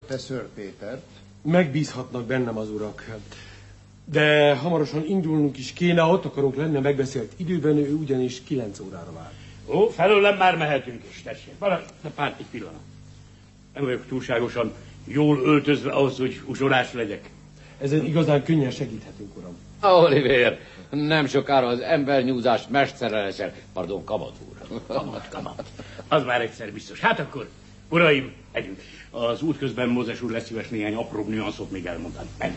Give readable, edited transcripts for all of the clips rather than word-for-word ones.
te Sir Pétert? Megbízhatnak bennem az urak. De hamarosan indulnunk is kéne, ott akarunk lenni a megbeszélt időben, ő ugyanis 9 órára vár. Ó, felőlem már mehetünk is, tessék. Pár egy pillanat. Nem vagyok túlságosan jól öltözve ahhoz, hogy uzsorás legyek. Ezen igazán könnyen segíthetünk, uram. Oliver, nem sokára az embernyúzás mestere leszel. Pardon, kamat úr. Kamat. Az már egyszer biztos. Hát akkor, uraim, együnk. Az útközben Mózes úr lesz szíves néhány apróbb nüanszot még elmondani. Menj.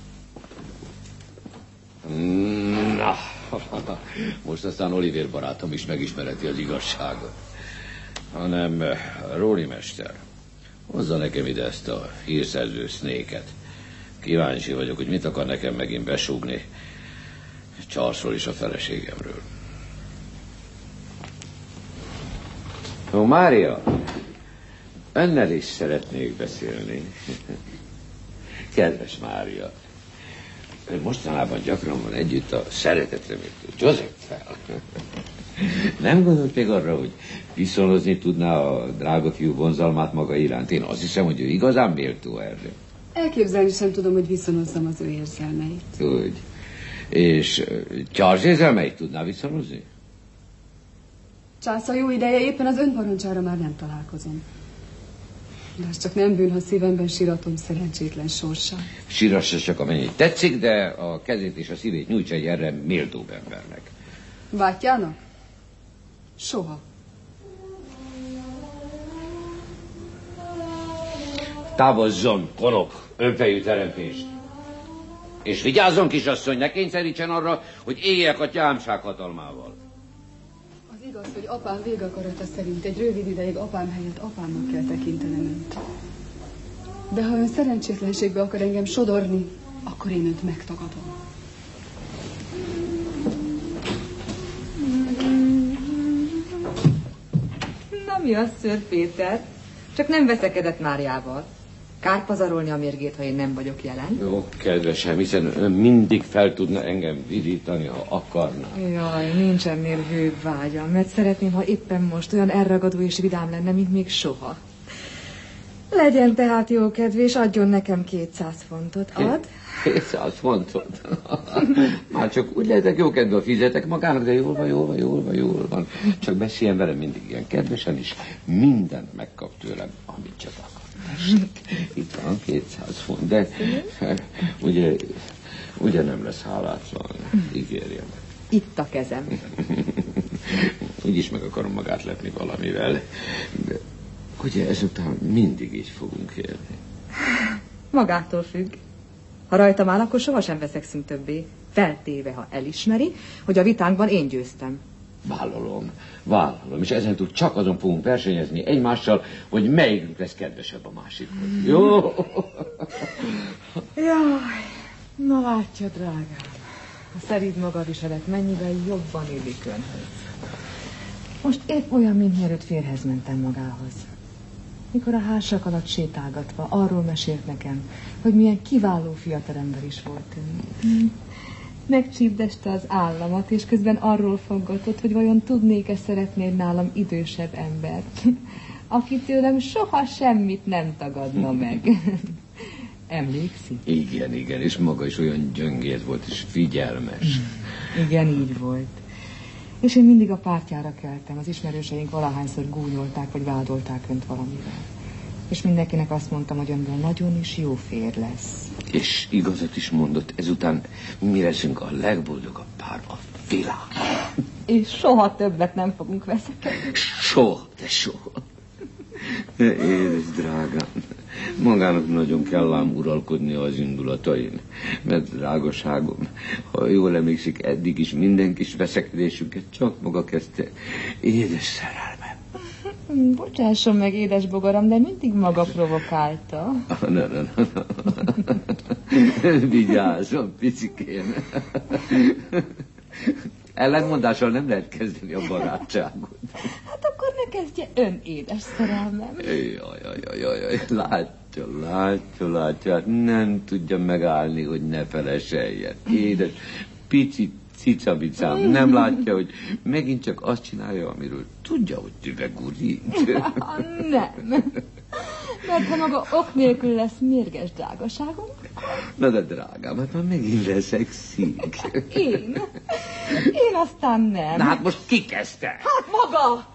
Na, most aztán Oliver barátom is megismereti az igazságot. Hanem Róli mester, hozza nekem ide ezt a hírszerző Snake-et. Kíváncsi vagyok, hogy mit akar nekem megint besúgni Charlesról és a feleségemről. Ó, Mária, önnel is szeretnék beszélni. Kedves Mária, ön mostanában gyakran van együtt a szeretetreméltő Joseph-fel. Nem gondolt még arra, hogy viszonozni tudná a drága fiú vonzalmát maga iránt? Én azt hiszem, hogy ő igazán méltó erre. Elképzelni sem tudom, hogy viszonozzam az ő érzelmeit. Úgy. És Charles érzelmeit tudná viszonozni? Császá jó ideje, éppen az önparancsára már nem találkozom. De az csak nem bűn, ha szívemben síratom szerencsétlen sorsát. Sírassa csak amennyit tetszik, de a kezét és a szívét nyújtsa egy erre méltóbb embernek. Bátyjának? Soha. Távozzon, konok, önfejű teremtést. És vigyázzon, kisasszony, ne kényszerítsen arra, hogy éljek a gyámság hatalmával. Az igaz, hogy apám végakarata szerint egy rövid ideig apám helyett apámnak kell tekintenem önt. De ha ön szerencsétlenségbe akar engem sodorni, akkor én önt megtagadom. Na mi az, Sir Péter? Csak nem veszekedett Máriával. Kár pazarolni a mérgét, ha én nem vagyok jelen. Jó, kedvesem, hiszen ön mindig fel tudna engem vidítani, ha akarná. Jaj, nincs ennél hőbb vágyam, mert szeretném, ha éppen most olyan elragadó és vidám lenne, mint még soha. Legyen tehát jó kedv, és adjon nekem 200 fontot. Ad? 200 fontot? Már csak úgy lehetek jó kedve, fizetek magának, de jól van. Csak beszéljen velem mindig ilyen kedvesen, és mindent megkap tőlem, amit csak akar. Itt van 200 font, de ugye nem lesz hálátlan, ígérjem. Itt a kezem. Úgyis meg akarom magát lepni valamivel, de ugye ezután mindig így fogunk élni. Magától függ. Ha rajtam áll, akkor sohasem veszekszünk többé. Feltéve, ha elismeri, hogy a vitánkban én győztem. Vállalom, és ezentúl csak azon fogunk versenyezni egymással, hogy melyikünk lesz kedvesebb a másikhoz. Jó? Jaj, na látja, drágám, a szerint magaviselet mennyivel jobban illik önhöz. Most épp olyan, mint mielőtt férhez mentem magához. Mikor a házsak alatt sétálgatva arról mesélt nekem, hogy milyen kiváló fiatalember is volt ön. Megcsípdeste az államat, és közben arról foggatott, hogy vajon tudnék-e szeretni egy nálam idősebb embert, aki tőlem soha semmit nem tagadna meg. Emlékszik? Igen, és maga is olyan gyöngér volt, és figyelmes. Igen, így volt. És én mindig a pártjára keltem. Az ismerőseink valahányszor gúnyolták, vagy vádolták önt valamivel. És mindenkinek azt mondtam, hogy önből nagyon is jó férj lesz. És igazat is mondott, ezután mi leszünk a legboldogabb pár a világon. És soha többet nem fogunk veszekedni. Soha. Édes drágám, magának nagyon kell ám uralkodnia az indulatain, mert drágaságom, ha jól emlékszik, eddig is minden kis veszekedésünket csak maga kezdte. Édes szerelmem. Bocsásson meg, édes bogaram, de mindig maga provokálta. Na. Vigyázzon, picikém. Ellentmondással nem lehet kezdeni a barátságot. Hát akkor ne kezdje ön, édes szerelmem. Jaj, látja, hát nem tudja megállni, hogy ne feleseljen. Édes, pici cicabicám, nem látja, hogy megint csak azt csinálja, amiről tudja, hogy tüvegurít. Mert ha maga ok nélkül lesz mérges drágaságom. Na de drágám, hát már megint leszek szík. Én aztán nem. Na hát most ki kezdte? Hát maga!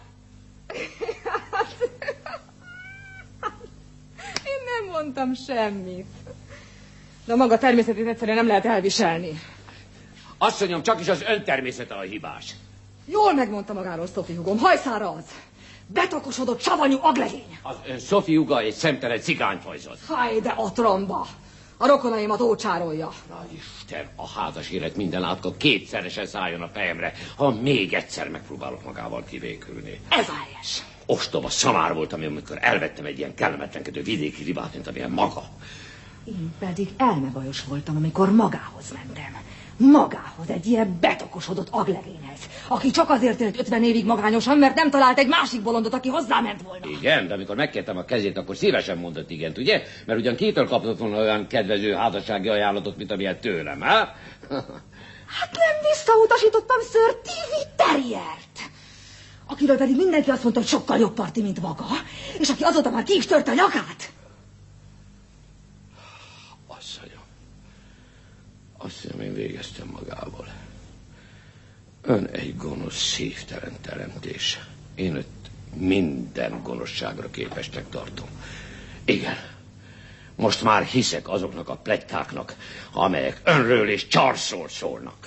Én nem mondtam semmit. De maga természetét egyszerűen nem lehet elviselni. Asszonyom, csak is az ön természete a hibás. Jól megmondta magáról Sophie hugom, hajszára az. Betokosodott, savanyú aglegény. Az ön Sophie huga egy szemtelen cigányfajzot. Háj, de a tromba. A rokonaimat ócsárolja. Na Isten, a házas élet minden átka kétszeresen szálljon a fejemre, ha még egyszer megpróbálok magával kivékülni. Ez a helyes. Ostoba szamár voltam, amikor elvettem egy ilyen kellemetlenkedő vidéki ribát, mint amilyen maga. Én pedig elmebajos voltam, amikor magához mentem. Magához, egy ilyen betokosodott aglegényhez, aki csak azért élt 50 évig magányosan, mert nem talált egy másik bolondot, aki hozzáment volna. Igen, de amikor megkértem a kezét, akkor szívesen mondott igent, ugye? Mert ugyan kitől kapott volna olyan kedvező házassági ajánlatot, mint amilyen tőlem, ha? Hát nem visszautasítottam Sir T.V. Terriert, akiről pedig mindenki azt mondta, hogy sokkal jobb parti, mint maga, és aki azóta már ki is törte a nyakát. Azt hiszem, én végeztem magával. Ön egy gonosz, szívtelen teremtés. Én őt minden gonoszságra képesnek tartom. Igen, most már hiszek azoknak a pletykáknak, amelyek önről és csarszól szólnak.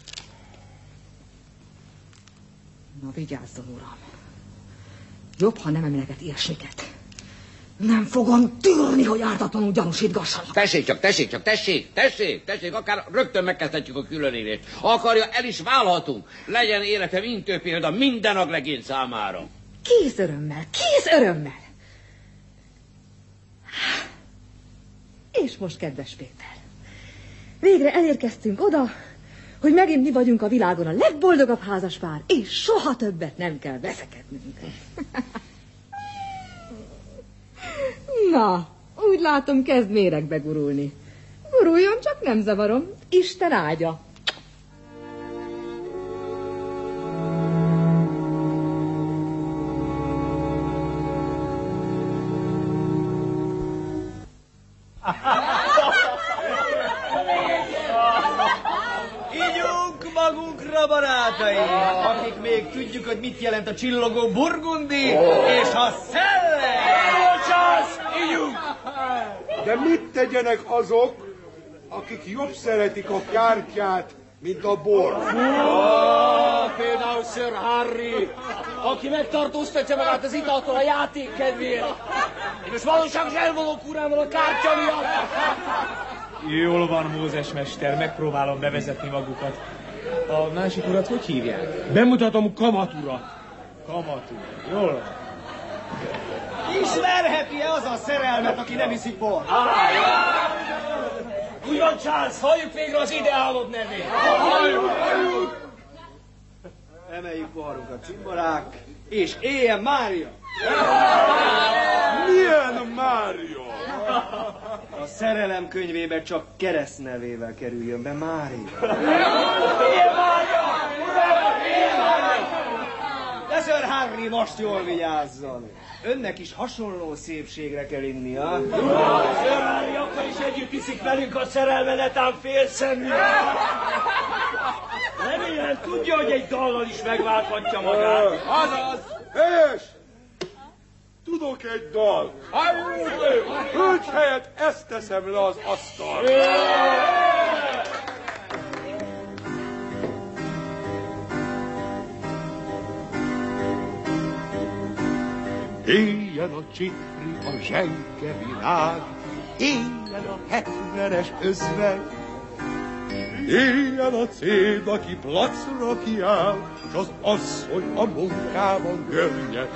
Na, vigyázzon, uram. Jobb, ha nem emleget ilyesmiket. Nem fogom tűrni, hogy ártatlanul gyanúsítgassanak. Tessék, akár rögtön megkezdhetjük a különélést. Akarja, el is válhatunk. Legyen életem intő példa minden aglegény számára. Kész örömmel. És most, kedves Péter, végre elérkeztünk oda, hogy megint mi vagyunk a világon a legboldogabb házaspár, és soha többet nem kell veszekednünk. Na, úgy látom, kezd méregbe gurulni. Guruljon, csak nem zavarom. Isten áldja. Ígyunk magunkra, barátaim, akik még tudjuk, hogy mit jelent a csillogó burgundi és a szellem. De mit tegyenek azok, akik jobb szeretik a kártyát, mint a bor? Például Sir Harry, aki megtartóztatja magát az italtól a játék kedvéért. Én most valóságos elvonok urámmal a kártya miatt. Jól van, Mózes mester, megpróbálom bevezetni magukat. A másik urat hogy hívják? Bemutatom Kamat urat. Kamat úr, jól van. Ismerheti-e az a szerelmet, aki nem iszik bort? Úgy van, Charles, halljuk végre az ideálod nevét. Emeljük poharunkat, cimborák, és éljen Mária! Milyen Mária? A szerelem könyvébe csak keresztnevével kerüljön be Mária. De Sir Harry most jól vigyázzon. Önnek is hasonló szépségre kell innia. Sir Harry akkor is együtt iszik velünk a szerelmenet ám félszemű. Remélem tudja, hogy egy dallal is megválthatja magát. Azaz! És! Tudok egy dal. Hölgy helyett ezt teszem le az asztal. Éljen a csifri, a zsenke világ, éljen a 70-es özvegy, éljen a céd, aki placra kiáll, s az asszony a munkában görnyed.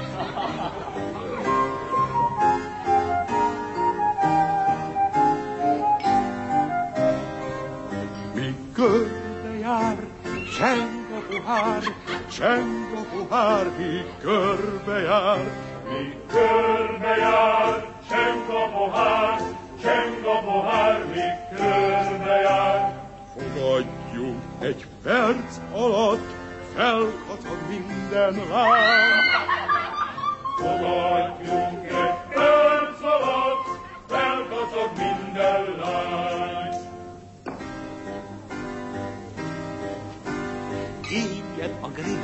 Mi körbe jár, cseng a pohár, mi körbe jár. Mi körbe jár, cseng a pohár, mi körbe jár. Fogadjunk egy perc alatt, felkatad minden láng. Fogadjunk egy perc alatt,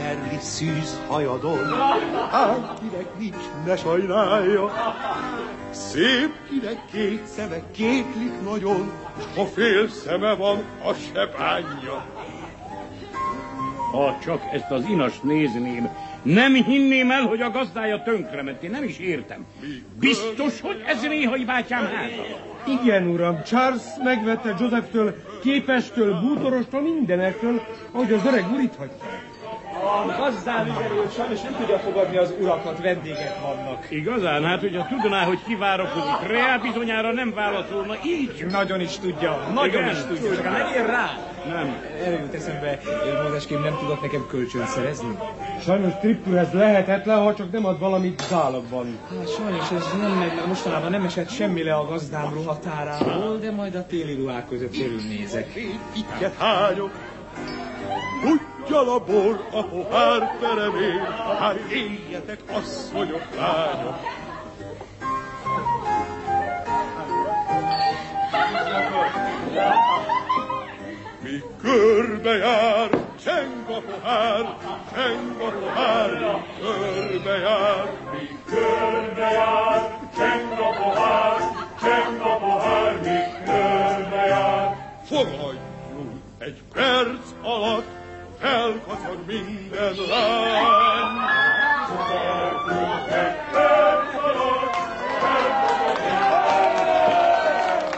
perli szűz hajadon. Hát kinek nincs, ne sajnálja. Szép kinek két szeme kéklik nagyon, s ha fél szeme van, az se bánja. Ha csak ezt az inast nézném, nem hinném el, hogy a gazdája tönkrement. Én nem is értem. Biztos, hogy ez Réhai bátyám háza? Igen, uram, Charles megvette Joseftől, képestől, bútorostól, mindenektől, ahogy az öreg úr itt hagyta. A gazdám ügyelő sajnos nem tudja fogadni az urakat, vendégek vannak. Igazán? Hát, hogyha tudná, hogy kivárakozik, Rea bizonyára nem válaszolna így. Nagyon is tudja, nagyon is tudja, csak nem ér rá. Nem. Erről jut eszembe, Mózeském nem tudott nekem kölcsön szerezni? Sajnos Triptől ez lehetetlen, ha csak nem ad valamit zálogban. Hát sajnos ez nem megy, mert mostanában nem esett semmi le a gazdám ruhatárából, de majd a téli ruhák között körülnézek. Ittyet hányok, tudjal a bor, a pohár feremér, hát éljetek, asszonyok, lányok. Mi körbejár, cseng a pohár, cseng a pohár, mi körbejár. Mi körbejár, cseng a pohár, cseng a pohár, mi körbejár. Fogadjunk egy perc alatt, felkacag minden lány. Fogadjunk egy perc alatt, felkacag minden lány.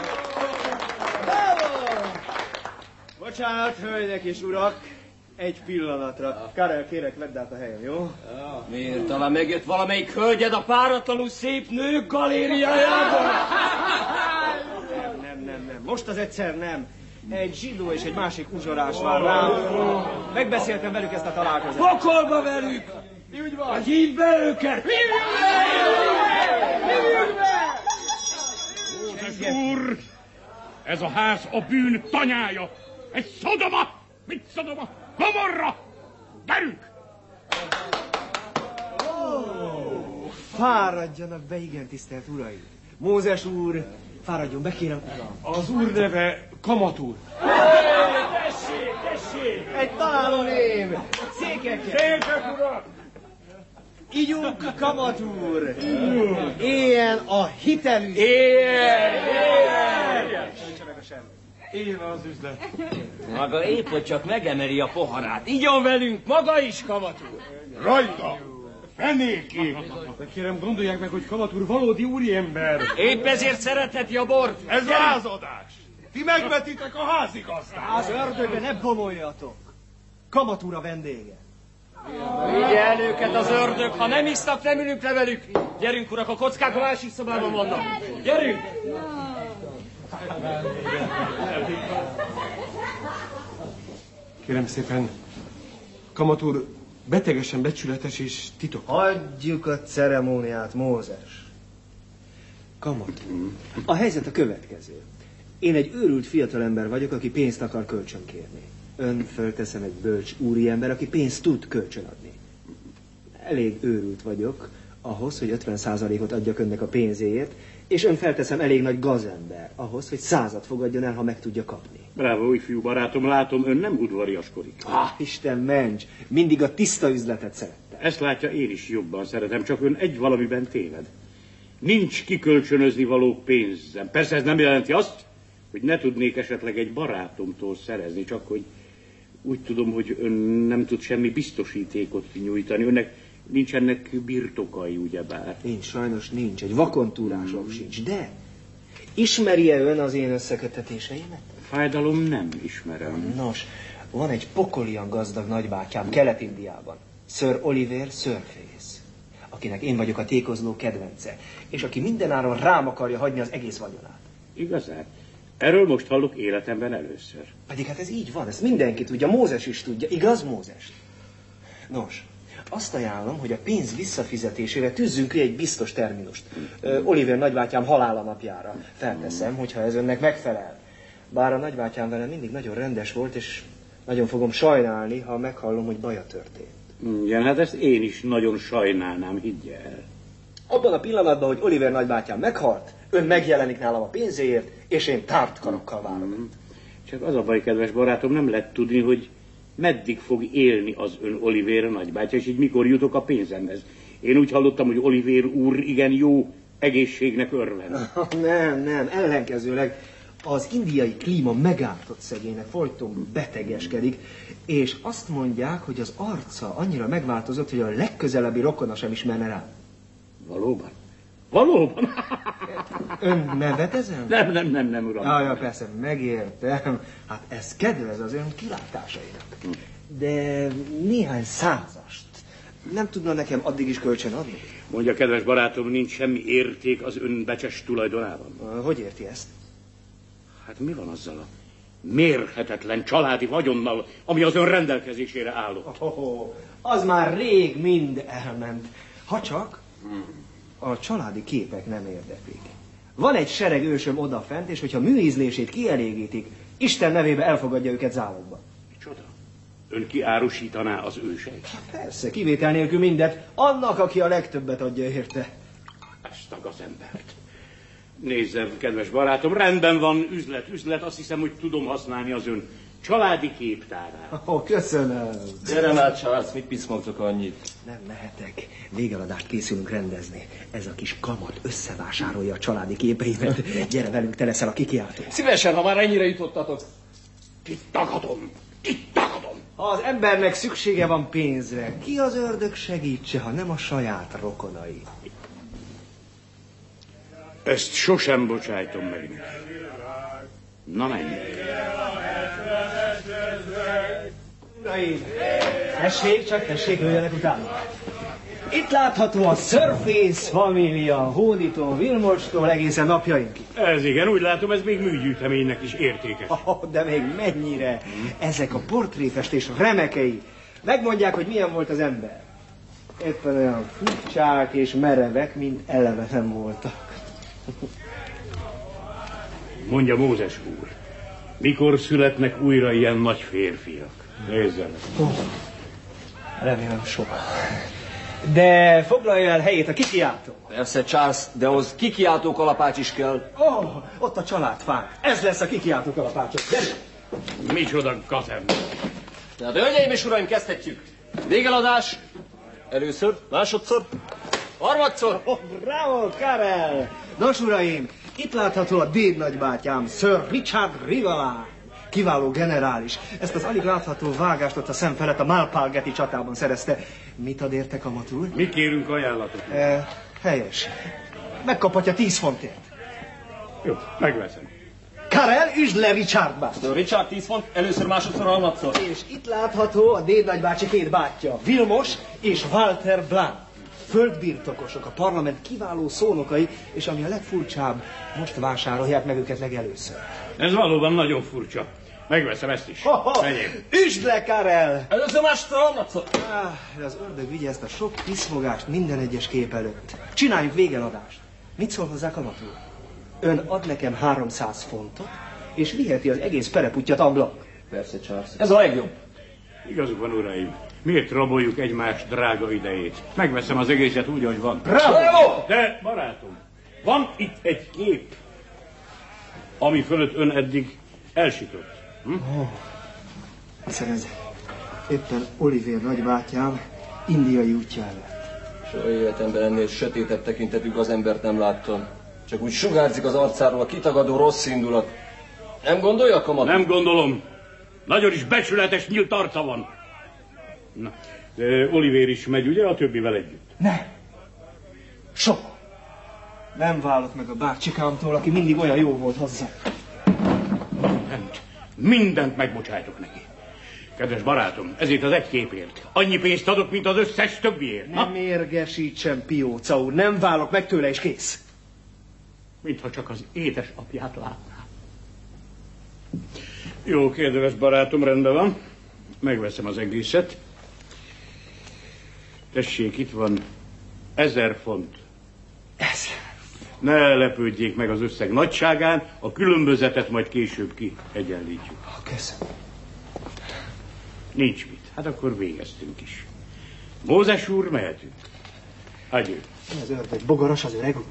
Bocsánat, hölgyek és urak, egy pillanatra. Karel, kérek, vedd át a helyem, jó? Miért? Talán megjött valamelyik hölgyed a páratlanul szép nők galériájából? Nem. Most az egyszer nem. Egy zsidó és egy másik uzsorás vár rám. Megbeszéltem velük ezt a találkozást. Pokolba velük! Úgy van. Hívd be őket! Hívjuk be! Mózes úr! Ez a ház a bűn tanyája! Egy Szodoma! Mit Szodoma? Gomorra! Gyerünk! Fáradjanak be, igen, tisztelt uraim. Mózes úr, fáradjon be, kérem, uram. Az úr neve Kamat úr. Tessék! Egy találó név! Székekkel! Székek, urak! Ígyunk, Kamat úr! Éljen a hitelügy! Éljen! Éljen az üzlet. Maga épp, hogy csak megemeli a poharát. Igyon velünk, maga is, Kamat úr! Rajta! Fenékék! De kérem, gondolják meg, hogy Kamat úr valódi úriember. Épp ezért szeretheti a bort. Ez lázadás! Ti megvetitek a házigazdát! Az ördögbe ne bomoljatok! Kamat úr a vendége. Vigye el őket az ördög, ha nem isznak, nem ülünk le velük. Gyerünk, urak, a kockák a másik szobában vannak. Gyerünk! Kérem szépen, Kamat úr betegesen becsületes és titok. Hagyjuk a ceremóniát, Mózes. Kamat, a helyzet a következő. Én egy őrült fiatalember vagyok, aki pénzt akar kölcsönkérni. Ön fölteszem egy bölcs úriember, aki pénzt tud kölcsönadni. Elég őrült vagyok ahhoz, hogy 50%-ot adjak önnek a pénzéért, és ön felteszem elég nagy gazember ahhoz, hogy 100-at fogadjon el, ha meg tudja kapni. Bravo, újfiú barátom, látom, ön nem udvariaskodik. Isten ments, mindig a tiszta üzletet szerettem. Ezt látja, én is jobban szeretem, csak ön egy valamiben téved. Nincs kikölcsönözni való pénzem. Persze ez nem jelenti azt, hogy ne tudnék esetleg egy barátomtól szerezni, csak hogy úgy tudom, hogy ön nem tud semmi biztosítékot nyújtani. Önnek nincsenek birtokai, ugyebár. Nincs, sajnos nincs. Egy vakontúrásom sincs, de ismeri-e ön az én összekötetéseimet? Fájdalom nem ismerem. Nos, van egy pokolian gazdag nagybátyám Kelet-Indiában, Sir Oliver Surface, akinek én vagyok a tékozló kedvence, és aki mindenáron rám akarja hagyni az egész vagyonát. Igazán? Erről most hallok életemben először. Pedig hát ez így van, ezt mindenki tudja, Mózes is tudja, igaz, Mózes? Nos, azt ajánlom, hogy a pénz visszafizetésére tűzzünk ki egy biztos terminust. Oliver nagybátyám halála napjára. Felteszem, hogyha ez önnek megfelel. Bár a nagybátyám velem mindig nagyon rendes volt, és nagyon fogom sajnálni, ha meghallom, hogy baja történt. Igen, hát ezt én is nagyon sajnálnám, higgye el. Abban a pillanatban, hogy Oliver nagybátyám meghalt, ön megjelenik nálam a pénzéért, és én tárt karokkal várok. Csak az a baj, kedves barátom, nem lehet tudni, hogy meddig fog élni az ön Olivér nagybátyja, és így mikor jutok a pénzemhez. Én úgy hallottam, hogy Olivér úr igen jó egészségnek örvend. Nem, ellenkezőleg az indiai klíma megártott szegénynek, folyton betegeskedik, és azt mondják, hogy az arca annyira megváltozott, hogy a legközelebbi rokona sem ismerne rá. Valóban? Valóban? Ön nevet ezen? Nem, uram. Ja, persze, megértem. Hát ez kedvez az ön kilátásainak. De néhány százast nem tudna nekem addig is kölcsön adni? Mondja, kedves barátom, nincs semmi érték az ön becses tulajdonában. Hogy érti ezt? Hát mi van azzal a mérhetetlen családi vagyonnal, ami az ön rendelkezésére állott? Az már rég mind elment. Ha csak a családi képek nem érdeklik. Van egy sereg ősöm odafent, és hogyha műízlését kielégítik, Isten nevébe elfogadja őket zálogba. Micsoda? Ön kiárusítaná az őseit? Persze, kivétel nélkül mindet, annak, aki a legtöbbet adja érte. Ezt a gazembert. Nézze, kedves barátom, rendben van, üzlet, azt hiszem, hogy tudom használni az ön családi képtárát. Köszönöm. Gyere már, Charles, mit piszmogtok annyit? Nem mehetek. Végeladást készülünk rendezni. Ez a kis kamat összevásárolja a családi képeimet. Gyere velünk, te leszel a kikiáltó. Szívesen, ha már ennyire jutottatok. Itt tagadom. Ha az embernek szüksége van pénzre, ki az ördög segítse, ha nem a saját rokonai? Ezt sosem bocsájtom meg. Na, menjünk. Uraim, tessék, jöjjenek utána. Itt látható a Surface família, Hóditól, Vilmostól egészen napjainkig. Ez igen, úgy látom, ez még műgyűjteménynek is értékes. De még mennyire? Ezek a portréfestés remekei. Megmondják, hogy milyen volt az ember. Éppen olyan furcsák és merevek, mint eleve nem voltak. Mondja, Mózes úr, mikor születnek újra ilyen nagy férfiak? Nézzenek. Remélem soha. De foglalja el helyét a kikiáltó. Persze, Charles, de ahhoz kikiáltó kalapács is kell. Ott a családfán. Ez lesz a kikiáltó kalapácsok. Gyere! Micsoda gazember. Tehát, hölgyeim és uraim, kezdhetjük. Végeladás. Először, másodszor, harmadszor. Bravo, Karel! Nos, uraim, itt látható a dédnagybátyám, Sir Richard Rivalan. Kiváló generális. Ezt az alig látható vágást ott a szem felett a Malpalgeti csatában szerezte. Mit ad érte, kamat úr? Mi kérünk ajánlatot? Helyes. Megkaphatja 10 fontért. Jó, megveszem. Karel, üsd le Richardba! Richard 10 font, először, másodszor, harmadszor. És itt látható a dédnagybácsi két bátyja, Vilmos és Walter Blanc. Földbirtokosok, a parlament kiváló szónokai, és ami a legfurcsább, most vásárolják meg őket legelőször. Ez valóban nagyon furcsa. Megveszem ezt is. Menjél. Üsd le, Karel! Először, másodszor, harmadszor. De az ördög vigye ezt a sok piszmogást minden egyes kép előtt. Csináljunk végeladást. Mit szól hozzá, kamat úr? Ön ad nekem 300 fontot, és viheti az egész pereputtyat ablak. Persze, Charles. Ez a legjobb. Igazuk van, uraim. Miért raboljuk egymás drága idejét? Megveszem az egészet úgy, ahogy van. Bravo! De, barátom, van itt egy kép, ami fölött ön eddig elsiklott. Hiszen ez éppen Olivér nagybátyám indiai útja előtt. Soha életemben ennél sötétebb tekintetű gazembert nem láttam. Csak úgy sugárzik az arcáról a kitagadó rossz indulat. Nem gondolja, kamat? Nem gondolom. Nagyon is becsületes, nyílt arca van. Na, de Olivér is megy, ugye, a többivel együtt? Ne! Soha! Nem válok meg a bácsikámtól, aki mindig olyan jó volt hozzá. Mindent megbocsájtok neki. Kedves barátom, ezért az egy képért annyi pénzt adok, mint az összes többiért. Nem mérgesítsen, Pióca úr, nem válok meg tőle, és kész. Mintha csak az édesapját látná. Jó, kedves barátom, rendben van. Megveszem az egészet. Tessék, itt van 1000 font. 1000. Ne lepődjék meg az összeg nagyságán, a különbözetet majd később kiegyenlítjük. Köszönöm. Nincs mit. Hát akkor végeztünk is. Mózes úr, mehetünk. Adjö. Az ördög bogaras az öreg úr.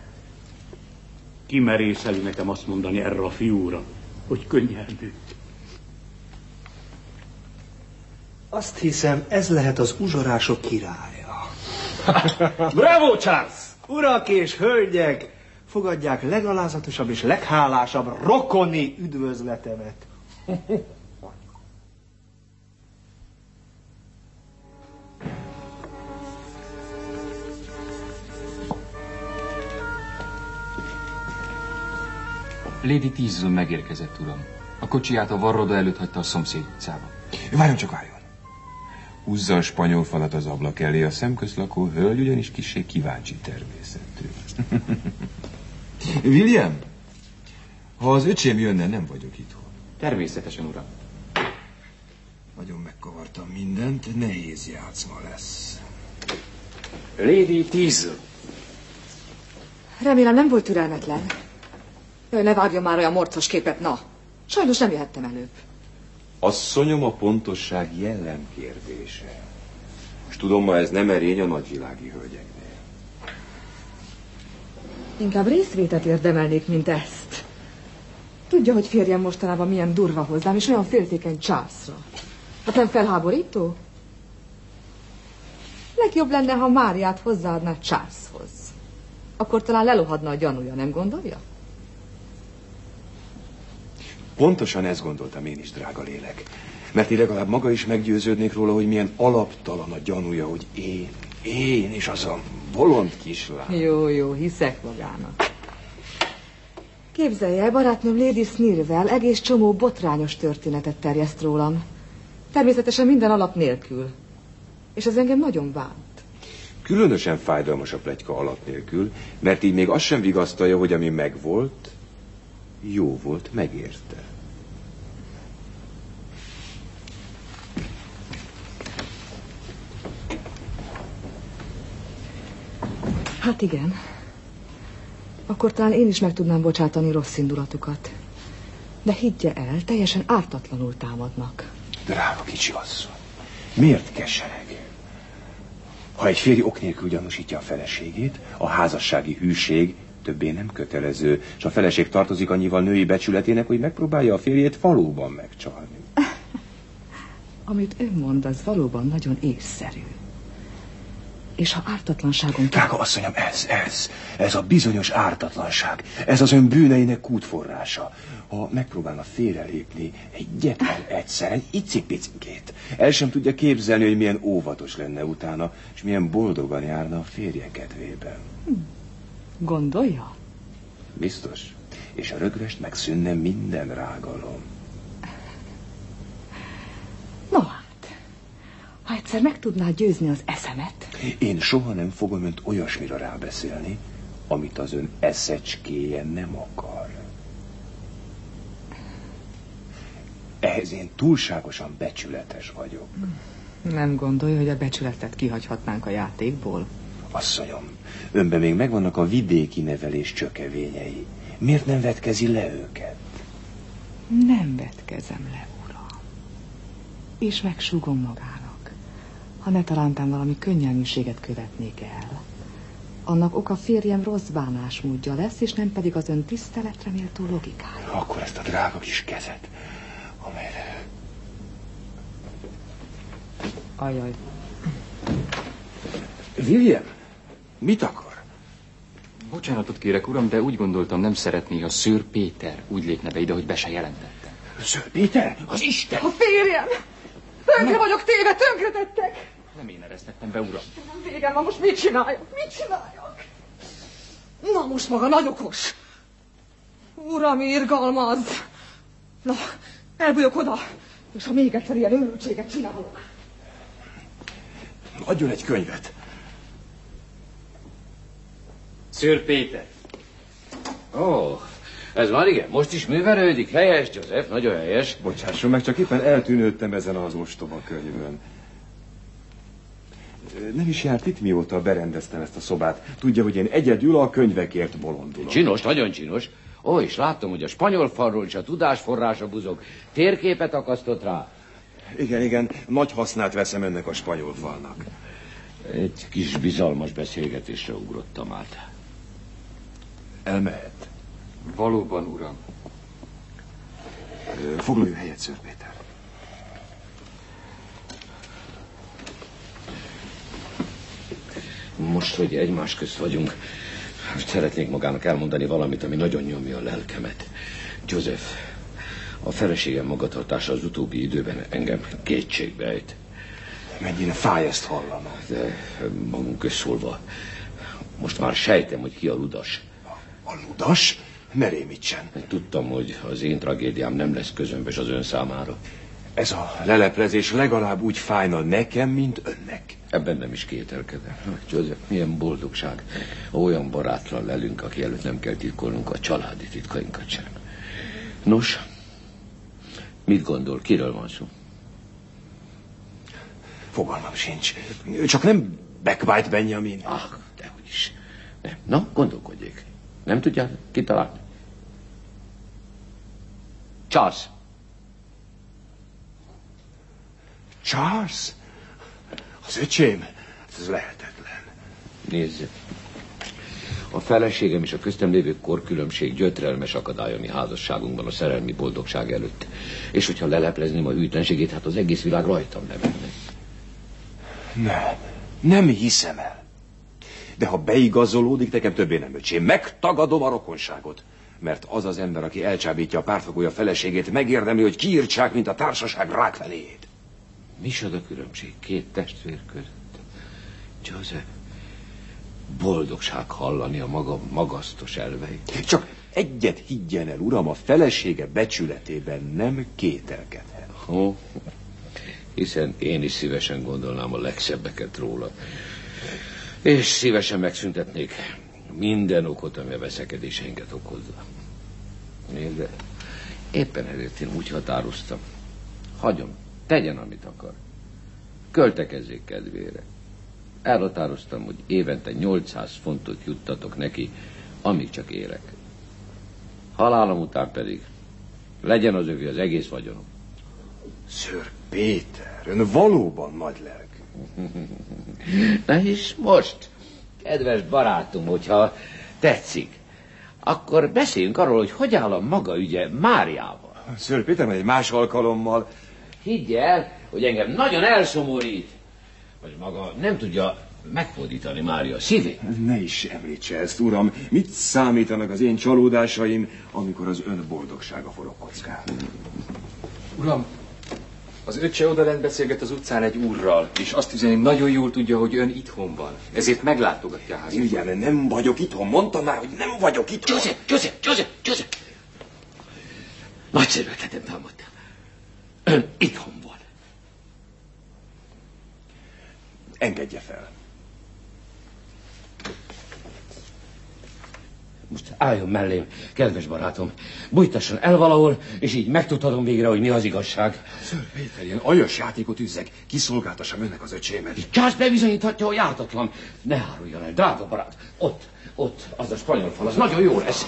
Ki merészeli nekem azt mondani erre a fiúra, hogy könnyen nőtt. Azt hiszem, ez lehet az uzsorások királya. Bravo, Charles! Urak és hölgyek, fogadják legalázatosabb és leghálásabb rokoni üdvözletemet. Lady Teasle megérkezett, uram. A kocsiját a varroda előtt hagyta a szomszéd utcába. Várjon csak, várjon. Húzza a spanyol falat az ablak elé, a szemközt lakó hölgy ugyanis kissé kíváncsi természetű. William, ha az öcsém jönne, nem vagyok itthon. Természetesen, uram. Nagyon megkavartam mindent, nehéz játszma lesz. Lady Teasle. Remélem nem volt türelmetlen. Jaj, ne várjon már olyan morcos képet, na. Sajnos nem jöhettem előbb. Asszonyom, a pontosság jellemkérdése. És tudom, ma ez nem erény a nagyvilági hölgyeknél. Inkább részvétet érdemelnék, mint ezt. Tudja, hogy férjem mostanában milyen durva hozzám, és olyan féltékeny Charlesra. Hát nem felháborító? Legjobb lenne, ha Máriát hozzáadná Charleshoz. Akkor talán lelohadna a gyanúja, nem gondolja? Pontosan ezt gondoltam én is, drága lélek. Mert én legalább maga is meggyőződnék róla, hogy milyen alaptalan a gyanúja, hogy én és az a bolond kislány. Jó, hiszek magának. Képzelje, barátnőm Lady Snirvel egész csomó botrányos történetet terjeszt rólam. Természetesen minden alap nélkül. És ez engem nagyon bánt. Különösen fájdalmas a pletyka alap nélkül, mert így még azt sem vigasztalja, hogy ami megvolt, jó volt, megérte. Hát igen. Akkor talán én is meg tudnám bocsátani rossz indulatukat. De higgye el, teljesen ártatlanul támadnak. Drága kicsi asszony, miért kesereg? Ha egy férj ok nélkül gyanúsítja a feleségét, a házassági hűség többé nem kötelező, és a feleség tartozik annyival női becsületének, hogy megpróbálja a férjét valóban megcsalni. Amit ön mond, az valóban nagyon észszerű. És ha ártatlanságon... Drága asszonyom, ez a bizonyos ártatlanság, ez az ön bűneinek kútforrása. Ha megpróbálna félrelépni egyetlen egyszer, egy icipicikét, el sem tudja képzelni, hogy milyen óvatos lenne utána, és milyen boldogan járna a férje kedvében. Gondolja? Biztos. És a rögvest megszűnne minden rágalom. No hát, ha egyszer meg tudná győzni az eszemet... Én soha nem fogom önt olyasmira rábeszélni, amit az ön eszecskéje nem akar. Ehhez én túlságosan becsületes vagyok. Nem gondolja, hogy a becsületet kihagyhatnánk a játékból? Asszonyom, önben még megvannak a vidéki nevelés csökevényei. Miért nem vetkezi le őket? Nem vetkezem le, uram. És megsúgom magának, ha ne talántán valami könnyelműséget követnék el. Annak oka férjem rossz bánásmódja lesz, és nem pedig az ön tiszteletre méltó logikája. Akkor ezt a drága kis kezet, amelyre... Ajaj. William, mit akar? Bocsánatot kérek, uram, de úgy gondoltam, nem szeretné, ha Sir Péter úgy lépne be ide, hogy be se jelentette. Sir Péter? Az Isten! A férjem! Tönkre vagyok téve, tönkretettek! Nem én eresztettem be, uram. Végem, na most mit csináljak? Na most maga nagy okos. Uram, irgalmaz! Na, elbújok oda, és ha még egyszer ilyen őrültséget csinálok. Adjon egy könyvet. Sir Péter. Ó, ez már igen, most is művelődik. Helyes, Joseph, nagyon helyes. Bocsásson meg, csak éppen eltűnődtem ezen az ostoba könyvön. Nem is járt itt, mióta berendeztem ezt a szobát. Tudja, hogy én egyedül a könyvekért bolondulok. Csinos, nagyon csinos. Ó, és láttam, hogy a spanyol falról is a tudás forrása buzog. Térképet akasztott rá. Igen, nagy hasznát veszem ennek a spanyol falnak. Egy kis bizalmas beszélgetésre ugrottam át. Elmehet. Valóban, uram. Foglaljon helyet, Sir Péter. most, hogy egymás közt vagyunk, szeretnék magának elmondani valamit, ami nagyon nyomja a lelkemet. Joseph, a feleségem magatartása az utóbbi időben engem kétségbe ejt. Mennyire fáj ezt hallanom. De magunk közszólva, most már sejtem, hogy ki a ludas. A ludas? Ne rémítsen. Tudtam, hogy az én tragédiám nem lesz közömbös az ön számára. Ez a leleplezés legalább úgy fájna nekem, mint önnek. Ebben nem is kételkedem. Joseph, milyen boldogság, ha olyan barátlan lelünk, aki előtt nem kell titkolnunk a családi titkainkat sem. Nos, mit gondol, kiről van szó? Fogalmam sincs. Csak nem Beckwhite Benjamin. Dehogy is. Nem. Na, gondolkodjék. Nem tudják kitalálni? Charles. Charles? Az öcsém? Ez lehetetlen. Nézze. A feleségem és a köztem lévő korkülönbség gyötrelmes akadály a mi házasságunkban a szerelmi boldogság előtt. És hogyha leleplezném a hűtlenségét, hát az egész világ rajtam nevenne. Nem hiszem el. De ha beigazolódik, nekem többé nem öcsém. Megtagadom a rokonságot. Mert az az ember, aki elcsábítja a pártfogója feleségét, megérdemli, hogy kiírtsák, mint a társaság rákfenéjét. Micsoda különbség két testvér között? Joseph, boldogság hallani a maga magasztos elveit. Csak egyet higgyen el, uram, a felesége becsületében nem kételkedhet. Hiszen én is szívesen gondolnám a legszebbeket róla. És szívesen megszüntetnék minden okot, ami a veszekedéseinket okozza. De éppen ezért én úgy határoztam. Hagyom, tegyen, amit akar. Költekezzék kedvére. Elhatároztam, hogy évente 800 fontot juttatok neki, amíg csak élek. Halálom után pedig legyen az övé az egész vagyonom. Sir Péter, ön valóban nagy lelkű. Na és most, kedves barátom, hogyha tetszik, akkor beszéljünk arról, hogy áll a maga ügye Máriával. Sir Péter, egy más alkalommal. Higgy el, hogy engem nagyon elszomorít, hogy maga nem tudja megfordítani Mária szívét. Ne is említse ezt, uram. Mit számítanak az én csalódásaim, amikor az ön boldogsága forog kockán? Uram, az öccse odalent beszélget az utcán egy úrral, és azt üzeni, nagyon jól tudja, hogy ön itthon van. Ezért meglátogatja a házat. Igen, nem vagyok itthon. Mondtam már, hogy nem vagyok itthon. Joseph! Nagyszerű ötletem támadta. Ön itthon van. Engedje fel. Most álljon mellém, kedves barátom. Bújtasson el valahol, és így megtudhatom végre, hogy mi az igazság. Sir Péter, ilyen aljas játékot üzzek. Kiszolgáltassam önnek az öcsémet. Charles bebizonyíthatja, hogy ártatlan. Ne áruljon el, drága barát. Ott, az a spanyol fal, az nagyon jó lesz.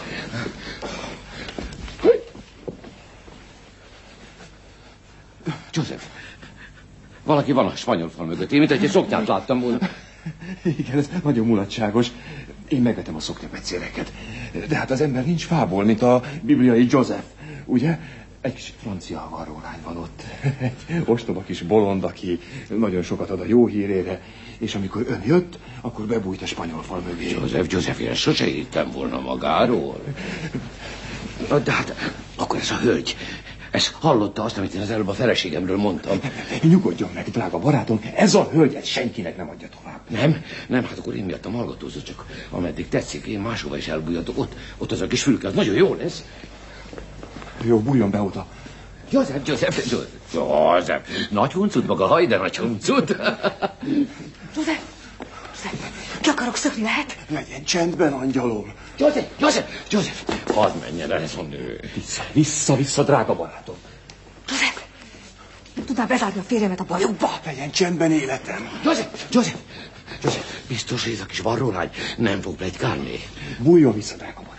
Joseph, valaki van a spanyol fal mögött. Én, mint egy szoknyát láttam volna. Igen, ez nagyon mulatságos. Én megvetem a szoknyapecéreket. De hát az ember nincs fából, mint a bibliai Joseph, ugye? Egy kis francia varrólány van ott. Egy ostoba kis bolond, aki nagyon sokat ad a jó hírére. És amikor ön jött, akkor bebújt a spanyol fal mögé. Joseph, én sose hittem volna magáról. De hát, akkor ez a hölgy, ez hallotta azt, amit én az előbb a feleségemről mondtam. Nyugodjon meg, drága barátom, ez a hölgyet senkinek nem adja tovább. Nem, hát akkor én miattam hallgatózott, csak ameddig tetszik, én máshova is elbújhatok. Ott az a kis fülke, az nagyon jó lesz. Jó, bújjon be oda. Joseph, nagy huncut maga, haj, de nagy huncut. Joseph, ki akarok szökni, lehet? Legyen csendben, angyalom. Joseph, hadd menjen el ez a nő. Vissza, drága barátom. Joseph, nem tudnál bezárni a férjemet a bajokba? Legyen csendben, életem. Joseph, biztos, hogy ez a kis varrólány nem fog pletykálni. Bújjon vissza, drága barátom.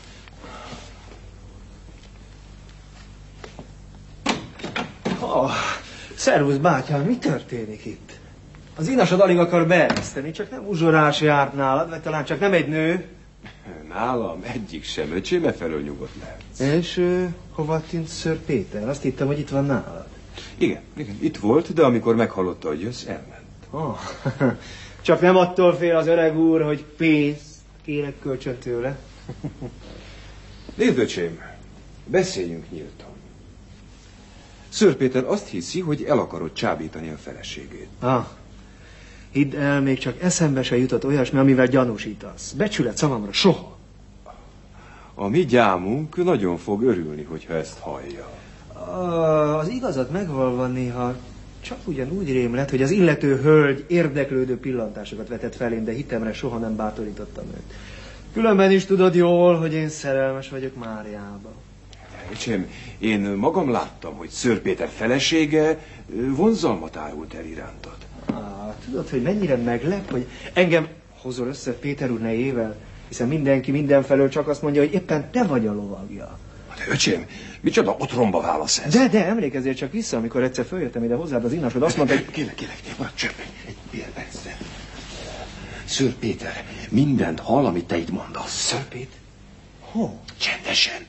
Szervusz, bátyám, mi történik itt? Az inasod alig akar beereszteni, csak nem uzsorás járt nálad, vagy talán csak nem egy nő. Nálam egyik sem, öcséme felől nyugodt lehetsz. És hova tűnt Sir Péter? Azt hittem, hogy itt van nálad. Igen, itt volt, de amikor meghallotta, hogy jössz, elment. Csak nem attól fél az öreg úr, hogy pénzt kérek kölcsön tőle. Nézd, öcsém, beszéljünk nyíltan. Ször Péter azt hiszi, hogy el akarod csábítani a feleségét. Hidd el, még csak eszembe se jutott olyasmi, amivel gyanúsítasz. Becsület szavamra soha. A mi gyámunk nagyon fog örülni, hogyha ezt hallja. Az igazat megvalva néha csak ugyanúgy rém lett, hogy az illető hölgy érdeklődő pillantásokat vetett felém, de hitemre soha nem bátorítottam őt. Különben is tudod jól, hogy én szerelmes vagyok Máriába. Öcsém, én magam láttam, hogy Ször Péter felesége vonzalmat árult el irántad. Tudod, hogy mennyire meglep, hogy engem hozol össze Péter úr nejével? Hiszen mindenki mindenfelől csak azt mondja, hogy éppen te vagy a lovagja. De öcsém, micsoda otromba válasz ez? De emlékezzél csak vissza, amikor egyszer följöttem ide hozzád az inasod, azt mondta, hogy... Kérlek, maradj csöppek, egy percre. Ször Péter mindent hall, amit te itt mondasz. Ször Péter? Hol? Csendesen.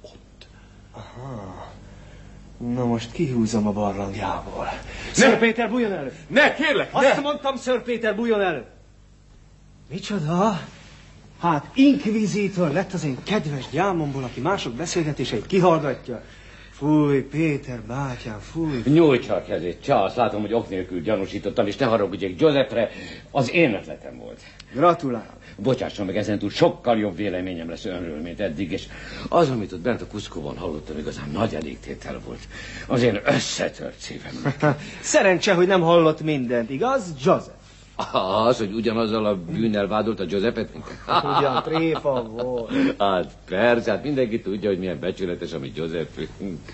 Aha. Na most kihúzom a barlangjából. Ször Péter, bújjon elő! Ne, kérlek, Azt mondtam, Ször Péter, bújjon elő! Micsoda? Hát inkvizítor lett az én kedves gyámomból, aki mások beszélgetéseit kihallgatja. Fúj, Péter bátyám, fúj. Nyújtsa a kezét, Charles, látom, hogy ok nélkül gyanúsítottam, és ne haragudjék Josephre, az én ötletem volt. Gratulálok. Bocsásson meg, ezentúl sokkal jobb véleményem lesz önről, mint eddig, és az, amit ott bent a Kuszkóban hallottam, igazán nagy elégtétel volt. Az én összetört szívemnek. Szerencse, hogy nem hallott mindent, igaz, Joseph? Az, hogy ugyanazzal a bűnnel vádolta Josephet? Ugyan tréfa volt. Hát persze, hát mindenki tudja, hogy milyen becsületes a mi Josephünk.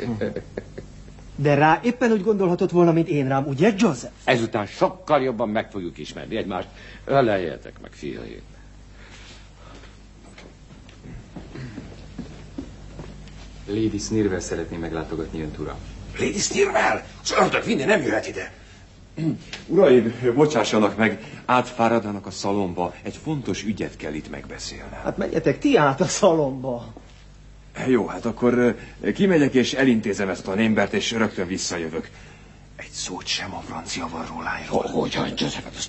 De rá éppen úgy gondolhatott volna, mint én rám, ugye, Joseph? Ezután sokkal jobban meg fogjuk ismerni egymást. Öleljetek meg, fiaim. Lady Snirvel szeretné meglátogatni önt, uram. Lady Snirvel? Az ördög vinni nem jöhet ide. Uraim, bocsássanak meg, átfáradnak a szalomba. Egy fontos ügyet kell itt megbeszélni. Hát menjetek ti át a szalomba. Jó, hát akkor kimegyek és elintézem ezt a némbert, és rögtön visszajövök. Egy szót sem a francia varrólányról. Hogyan, Joseph,